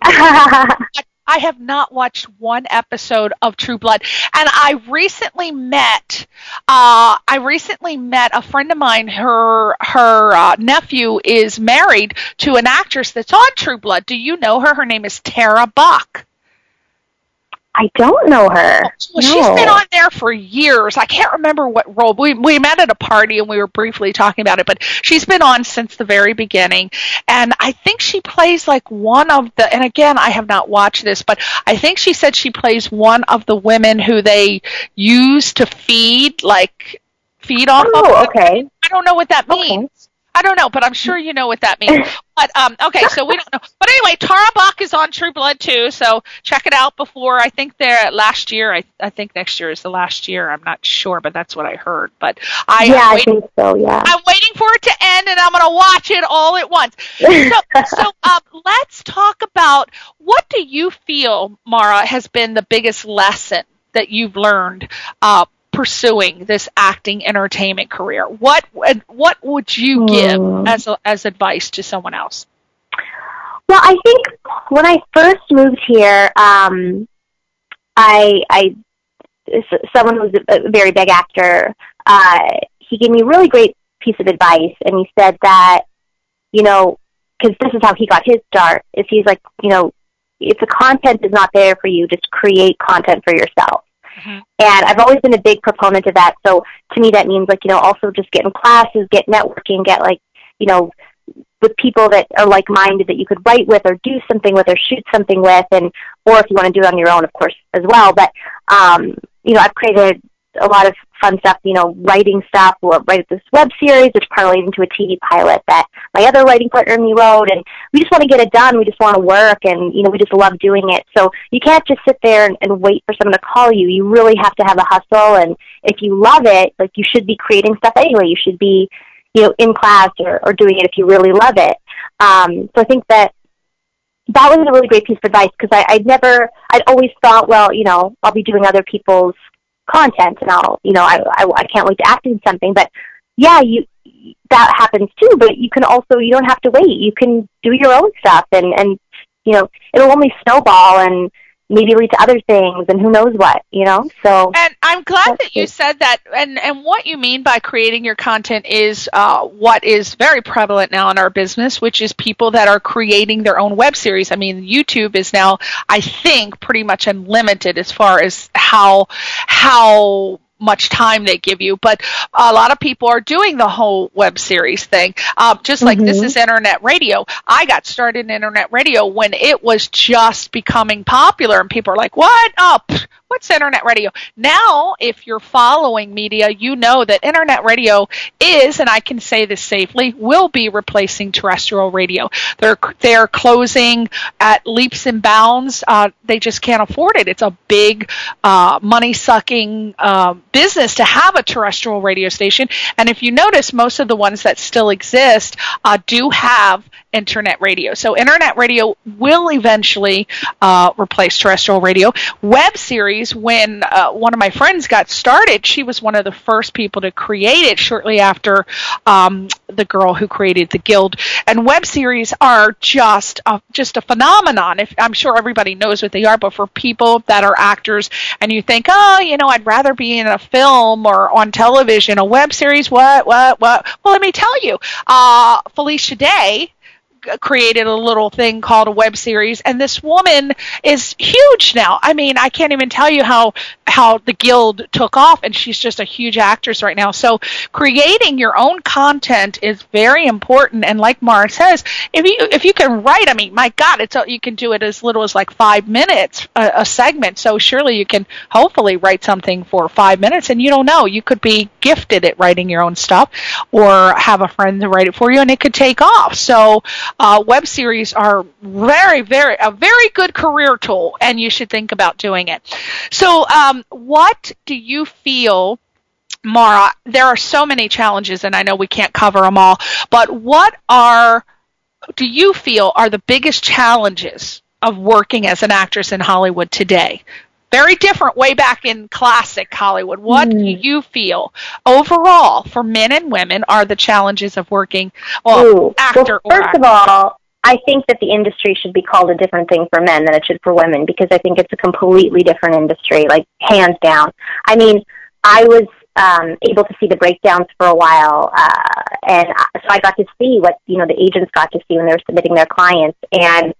Speaker 3: I have not watched one episode of True Blood, and I recently met. Uh, I recently met a friend of mine. Her her uh, nephew is married to an actress that's on True Blood. Do you know her? Her name is Tara Buck.
Speaker 4: I don't know her.
Speaker 3: Well,
Speaker 4: no.
Speaker 3: She's been on there for years. I can't remember what role. We we met at a party and we were briefly talking about it, but she's been on since the very beginning. And I think she plays like one of the, and again, I have not watched this, but I think she said she plays one of the women who they use to feed, like feed off of.
Speaker 4: Oh, okay.
Speaker 3: I don't know what that means.
Speaker 4: Okay.
Speaker 3: I don't know, but I'm sure you know what that means. But um, okay, so we don't know. But anyway, Tara Buck is on True Blood too, so check it out before. I think they're last year. I I think next year is the last year. I'm not sure, but that's what I heard. But I
Speaker 4: yeah,
Speaker 3: I'm
Speaker 4: I
Speaker 3: waiting,
Speaker 4: think so. Yeah,
Speaker 3: I'm waiting for it to end, and I'm going to watch it all at once. So, so um, let's talk about what do you feel, Mara, has been the biggest lesson that you've learned uh, pursuing this acting entertainment career? What what would you give
Speaker 4: hmm.
Speaker 3: as a, as advice to someone else?
Speaker 4: Well, I think when I first moved here, um, I, I, someone who was a very big actor, uh, he gave me a really great piece of advice, and he said that, you know, because this is how he got his start, is he's like, you know, if the content is not there for you, just create content for yourself. Mm-hmm. And I've always been a big proponent of that. So to me, that means, like, you know, also just get in classes, get networking, get, like, you know, with people that are like-minded that you could write with or do something with or shoot something with, and or if you want to do it on your own, of course, as well. But, um, you know, I've created a lot of fun stuff, you know, writing stuff, or write this web series, which parlayed into a T V pilot that my other writing partner and me wrote, and we just want to get it done. We just want to work, and, you know, we just love doing it. So you can't just sit there and, and wait for someone to call you. You really have to have a hustle, and if you love it, like, you should be creating stuff anyway. You should be, you know, in class or, or doing it if you really love it. Um, so I think that that was a really great piece of advice, because I, I'd never, I'd always thought, well, you know, I'll be doing other people's content, and I'll, you know, I, I, I can't wait to act in something. But yeah, you, that happens too, but you can also, you don't have to wait. You can do your own stuff, and, and, you know, it'll only snowball and maybe lead to other things, and who knows what, you know? So,
Speaker 3: and I'm glad that you said that. And, and what you mean by creating your content is uh, what is very prevalent now in our business, which is people that are creating their own web series. I mean, YouTube is now, I think, pretty much unlimited as far as how how much time they give you, but a lot of people are doing the whole web series thing. Um, just like mm-hmm. This is internet radio. I got started in internet radio when it was just becoming popular, and people are like, "What? Oh, pff, what's internet radio? Now, if you're following media, you know that internet radio is, and I can say this safely, will be replacing terrestrial radio. They're they're closing at leaps and bounds. Uh, they just can't afford it. It's a big uh, money-sucking uh, business to have a terrestrial radio station. And if you notice, most of the ones that still exist uh, do have internet radio. So internet radio will eventually uh, replace terrestrial radio. Web series, when uh, one of my friends got started, she was one of the first people to create it shortly after um, the girl who created the Guild. And web series are just a, just a phenomenon. If, I'm sure everybody knows what they are, but for people that are actors and you think, oh, you know, I'd rather be in a film or on television, a web series, what, what, what? Well, let me tell you, uh, Felicia Day created a little thing called a web series, and this woman is huge now. I mean, I can't even tell you how how the Guild took off, and she's just a huge actress right now. So creating your own content is very important, and like Mara says, if you if you can write, I mean, my God, it's a, you can do it as little as like five minutes a, a segment. So surely you can hopefully write something for five minutes, and you don't know, you could be gifted at writing your own stuff, or have a friend to write it for you, and it could take off. So Uh, web series are very, very, a very good career tool, and you should think about doing it. So um, what do you feel, Mara, there are so many challenges, and I know we can't cover them all, but what are, do you feel are the biggest challenges of working as an actress in Hollywood today? Very different way back in classic Hollywood. What mm. do you feel overall for men and women are the challenges of working well,
Speaker 4: Ooh.
Speaker 3: actor
Speaker 4: well, first
Speaker 3: or actor?
Speaker 4: of all, I think that the industry should be called a different thing for men than it should for women, because I think it's a completely different industry, like hands down. I mean, I was um, able to see the breakdowns for a while, uh, and so I got to see what, you know, the agents got to see when they were submitting their clients, and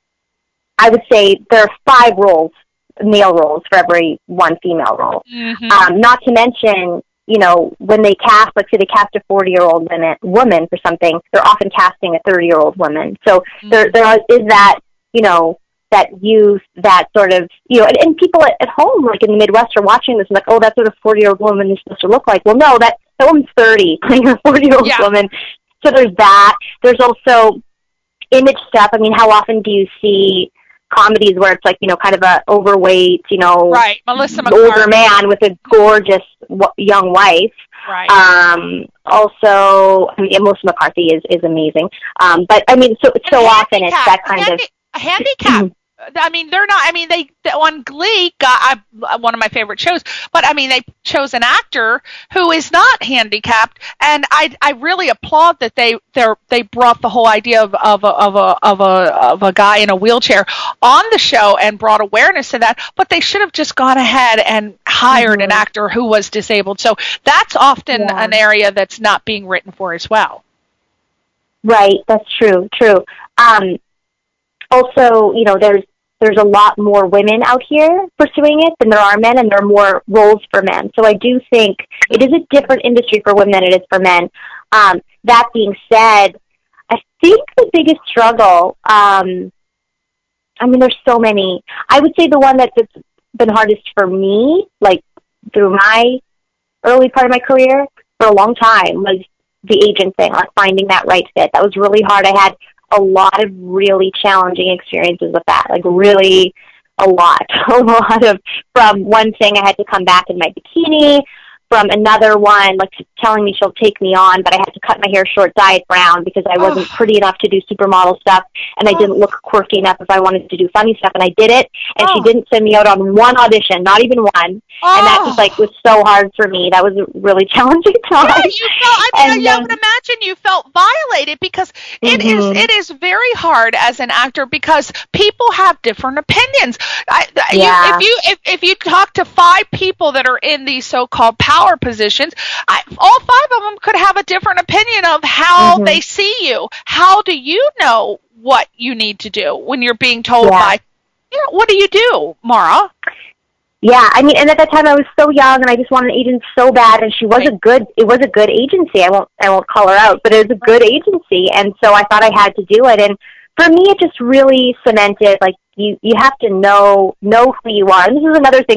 Speaker 4: I would say there are five roles, male roles, for every one female role. Mm-hmm. Um, not to mention, you know, when they cast, like say they cast a forty-year-old woman for something, they're often casting a thirty-year-old woman. So mm-hmm. there there is that, you know, that youth, that sort of, you know, and, and people at, at home, like in the Midwest, are watching this and like, oh, that's what a forty-year-old woman is supposed to look like. Well, no, that, that woman's thirty, playing a forty-year-old yeah. woman. So there's that. There's also image stuff. I mean, how often do you see comedies where it's like, you know, kind of a overweight, you know,
Speaker 3: right. Melissa
Speaker 4: older man with a gorgeous w- young wife.
Speaker 3: Right.
Speaker 4: Um, also, I mean, Melissa McCarthy is, is amazing. Um, but I mean, so so often it's that kind
Speaker 3: handi-
Speaker 4: of
Speaker 3: a handicap. I mean, they're not. I mean, they on Glee got I, one of my favorite shows. But I mean, they chose an actor who is not handicapped, and I I really applaud that they they they brought the whole idea of of a, of a of a of a guy in a wheelchair on the show and brought awareness to that. But they should have just gone ahead and hired mm-hmm. an actor who was disabled. So that's often yeah. an area that's not being written for as well.
Speaker 4: Right. That's true. True. Um, Also, you know, there's there's a lot more women out here pursuing it than there are men, and there are more roles for men. So I do think it is a different industry for women than it is for men. Um, that being said, I think the biggest struggle, um, I mean, there's so many. I would say the one that's been hardest for me, like through my early part of my career, for a long time, was the agent thing, like finding that right fit. That was really hard. I had a lot of really challenging experiences with that, like really a lot, a lot of, from one thing I had to come back in my bikini, from another one, like telling me she'll take me on, but I had to cut my hair short, dye it brown because I wasn't oh. pretty enough to do supermodel stuff, and I oh. didn't look quirky enough if I wanted to do funny stuff, and I did it, and oh. she didn't send me out on one audition, not even one, oh. and that just like was so hard for me. That was a really challenging time.
Speaker 3: Yeah, you felt, I mean, and, I would um, imagine you felt violated because it mm-hmm. is it is very hard as an actor because people have different opinions. I,
Speaker 4: yeah.
Speaker 3: you, if you if, if you talk to five people that are in these so-called power positions, I, all five of them could have a different opinion of how mm-hmm. they see you. How do you know what you need to do when you're being told
Speaker 4: yeah.
Speaker 3: by, you know, what do you do, Mara?
Speaker 4: Yeah, I mean, and at that time I was so young, and I just wanted an agent so bad, and she was right. a good, it was a good agency. I won't, I won't call her out, but it was a good agency, and so I thought I had to do it. And for me, it just really cemented, like, you, you have to know, know who you are. And this is another thing that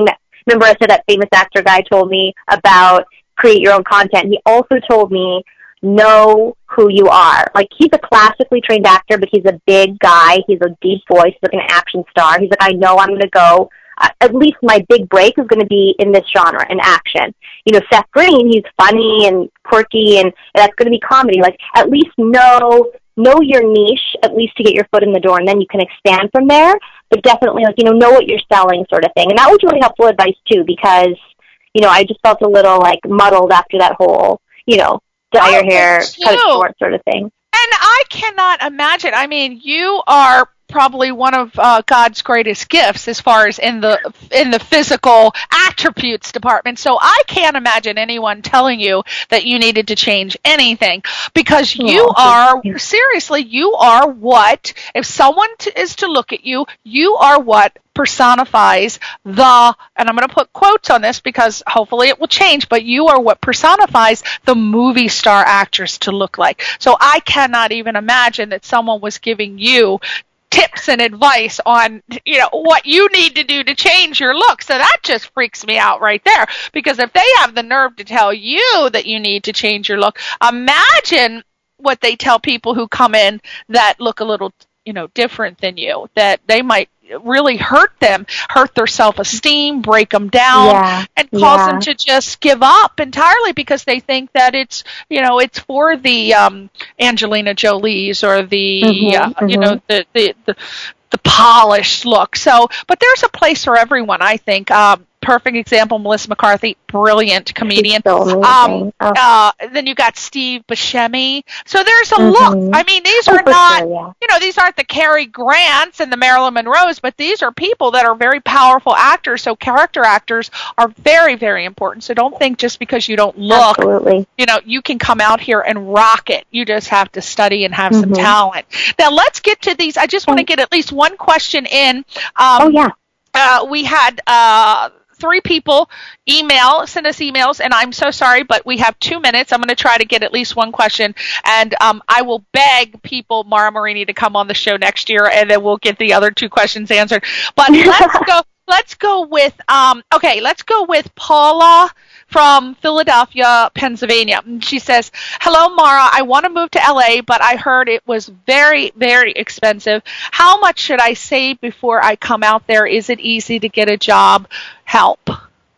Speaker 4: remember I said that famous actor guy told me about create your own content. He also told me, know who you are. Like, he's a classically trained actor, but he's a big guy. He's a deep voice. He's like an action star. He's like, I know I'm going to go, uh, at least my big break is going to be in this genre, in action. You know, Seth Green, he's funny and quirky, and, and that's going to be comedy. Like, at least know, know your niche, at least to get your foot in the door, and then you can expand from there. But definitely, like, you know, know what you're selling, sort of thing. And that was really helpful advice, too, because, you know, I just felt a little, like, muddled after that whole, you know, dye your hair, cut it short sort of thing.
Speaker 3: And I cannot imagine. I mean, you are probably one of uh, God's greatest gifts as far as in the in the physical attributes department. So I can't imagine anyone telling you that you needed to change anything, because you oh, are, you. seriously, you are what, if someone t- is to look at you, you are what personifies the, and I'm going to put quotes on this because hopefully it will change, but you are what personifies the movie star actress to look like. So I cannot even imagine that someone was giving you tips and advice on, you know, what you need to do to change your look. So that just freaks me out right there, because if they have the nerve to tell you that you need to change your look, imagine what they tell people who come in that look a little, you know, different than you, that they might really hurt them, hurt their self-esteem, break them down,
Speaker 4: yeah,
Speaker 3: and cause
Speaker 4: yeah.
Speaker 3: them to just give up entirely because they think that it's, you know, it's for the um, Angelina Jolies or the,
Speaker 4: mm-hmm,
Speaker 3: uh,
Speaker 4: mm-hmm.
Speaker 3: you know, the, the, the, the polished look. So, but there's a place for everyone, I think. Um, perfect example, Melissa McCarthy, brilliant comedian.
Speaker 4: So
Speaker 3: um,
Speaker 4: oh.
Speaker 3: uh, then you got Steve Buscemi. So there's a
Speaker 4: mm-hmm.
Speaker 3: look. I mean, these
Speaker 4: oh,
Speaker 3: are not,
Speaker 4: sure, yeah.
Speaker 3: you know, these aren't the Cary Grants and the Marilyn Monroes, but these are people that are very powerful actors. So character actors are very, very important. So don't think just because you don't look,
Speaker 4: Absolutely.
Speaker 3: you know, you can come out here and rock it. You just have to study and have
Speaker 4: mm-hmm.
Speaker 3: some talent. Now let's get to these. I just want to get at least one question in. Um,
Speaker 4: oh, yeah.
Speaker 3: Uh, we had uh, three people email, send us emails, and I'm so sorry, but we have two minutes. I'm going to try to get at least one question, and um, I will beg people, Mara Marini, to come on the show next year, and then we'll get the other two questions answered. But let's go. Let's go with um, okay. Let's go with Paula from Philadelphia, Pennsylvania. And she says, "Hello, Mara. I want to move to L A, but I heard it was very, very expensive. How much should I save before I come out there? Is it easy to get a job? Help."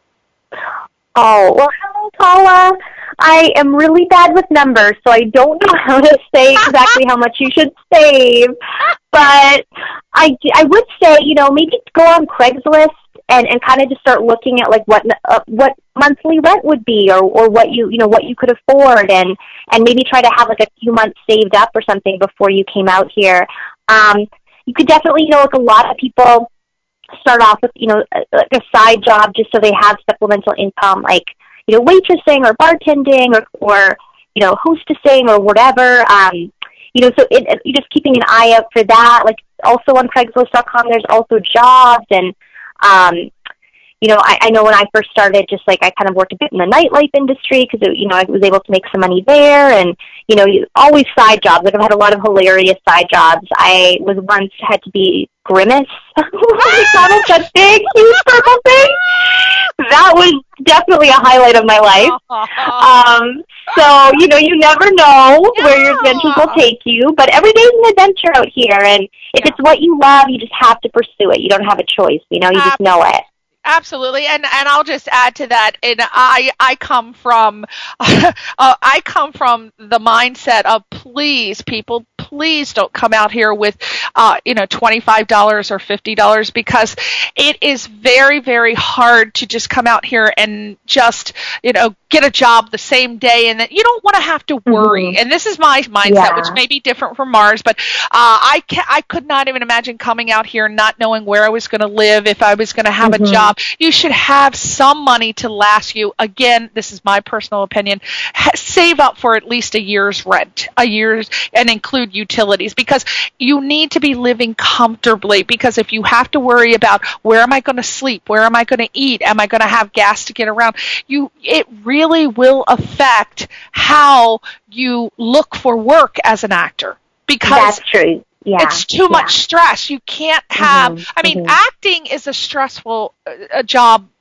Speaker 4: Oh, well, hello, Paula. I am really bad with numbers, so I don't know how to say exactly how much you should save. But I, I would say, you know, maybe go on Craigslist and, and kind of just start looking at like what uh, what monthly rent would be, or, or what you you know what you could afford, and, and maybe try to have like a few months saved up or something before you came out here. Um, you could definitely, you know, like a lot of people start off with, you know, a, like a side job just so they have supplemental income, like, you know, waitressing or bartending or, or you know, hostessing or whatever. Um, you know, so it, it, you're just keeping an eye out for that. Like, also on Craigslist dot com, there's also jobs. And, um, you know, I, I know when I first started, just like I kind of worked a bit in the nightlife industry because, you know, I was able to make some money there. And, you know, you, always side jobs. Like, I've had a lot of hilarious side jobs. I was once had to be Grimace. McDonald's, that big, huge purple thing. That was definitely a highlight of my life. Um, so, you know, you never know yeah. where your adventures will take you, but every day is an adventure out here, and if yeah. it's what you love, you just have to pursue it. You don't have a choice, you know, you just know it.
Speaker 3: Absolutely, and and I'll just add to that. And I I come from uh, I come from the mindset of please people, please don't come out here with uh, you know twenty-five dollars or fifty dollars, because it is very, very hard to just come out here and just you know get a job the same day, and that you don't want to have to worry. Mm-hmm. And this is my mindset, yeah. which may be different from Mars, but uh, I ca- I could not even imagine coming out here not knowing where I was going to live, if I was going to have mm-hmm. a job. You should have some money to last you. Again, this is my personal opinion. Ha- save up for at least a year's rent, a year's, and include utilities, because you need to be living comfortably. Because if you have to worry about where am I going to sleep, where am I going to eat, am I going to have gas to get around, you it really will affect how you look for work as an actor. Because
Speaker 4: that's true. Yeah,
Speaker 3: it's too
Speaker 4: yeah.
Speaker 3: much stress. You can't have, mm-hmm, I mean,
Speaker 4: mm-hmm.
Speaker 3: acting is a stressful uh, a job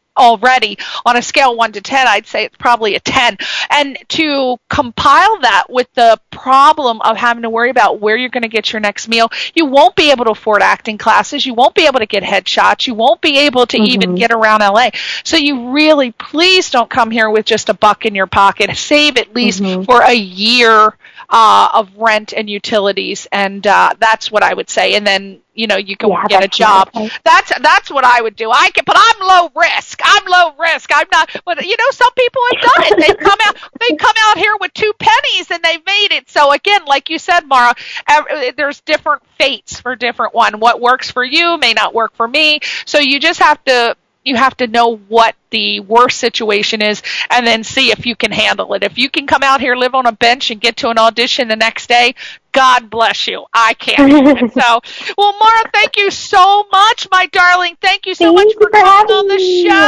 Speaker 3: already. On a scale one to ten, I'd say it's probably a ten. And to compile that with the problem of having to worry about where you're going to get your next meal, you won't be able to afford acting classes. You won't be able to get headshots. You won't be able to mm-hmm. even get around L A. So you really, please don't come here with just a buck in your pocket. Save at least mm-hmm. for a year uh, of rent and utilities. And uh, that's what I would say. And then, you know, you can yeah, get a job. Okay. That's that's what I would do. I can, but I'm low risk. I'm low risk. I'm not. But you know, some people have done it. They come out. They come out here with two pennies and they've made it. So again, like you said, Mara, there's different fates for different one. What works for you may not work for me. So you just have to. You have to know what the worst situation is and then see if you can handle it. If you can come out here, live on a bench, and get to an audition the next day, God bless you. I can't. So, well, Mara, thank you so much, my darling. Thank you so
Speaker 4: thank
Speaker 3: much
Speaker 4: you
Speaker 3: for,
Speaker 4: for
Speaker 3: coming on the
Speaker 4: me.
Speaker 3: show.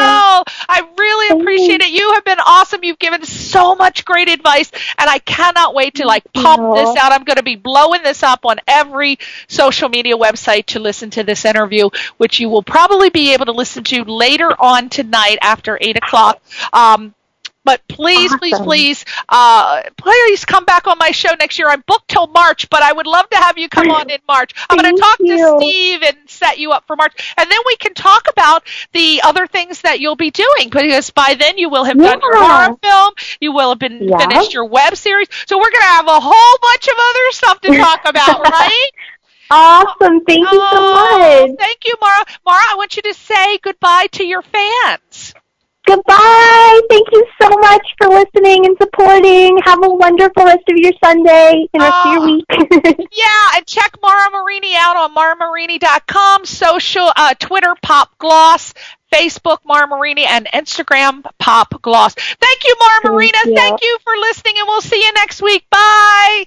Speaker 3: I really thank appreciate you. it. You have been awesome. You've given so much great advice, and I cannot wait to, like, pump no. this out. I'm going to be blowing this up on every social media website to listen to this interview, which you will probably be able to listen to later on tonight after eight o'clock. Um, But please, awesome. please, please, uh, please come back on my show next year. I'm booked till March, but I would love to have you come on in March. I'm going to talk you. to Steve and set you up for March. And then we can talk about the other things that you'll be doing, because by then you will have yeah. done your horror film. You will have been yeah. finished your web series. So we're going to have a whole bunch of other stuff to talk about, right?
Speaker 4: Awesome. Thank you so
Speaker 3: oh,
Speaker 4: much.
Speaker 3: Thank you, Mara. Mara, I want you to say goodbye to your fans.
Speaker 4: Goodbye. Thank you so much for listening and supporting. Have a wonderful rest of your Sunday and rest oh, of your week.
Speaker 3: Yeah, and check Mara Marini out on mara marini dot com, social, uh, Twitter, Pop Gloss, Facebook, Mara Marini, and Instagram, Pop Gloss. Thank you, Mara Thank Marina. You. Thank you for listening, and we'll see you next week. Bye.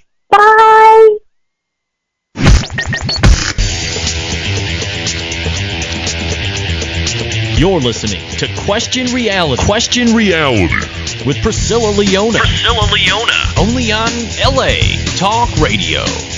Speaker 4: Bye.
Speaker 2: You're listening to Question Reality. Question Reality with Priscilla Leona. Priscilla Leona. Only on L A Talk Radio.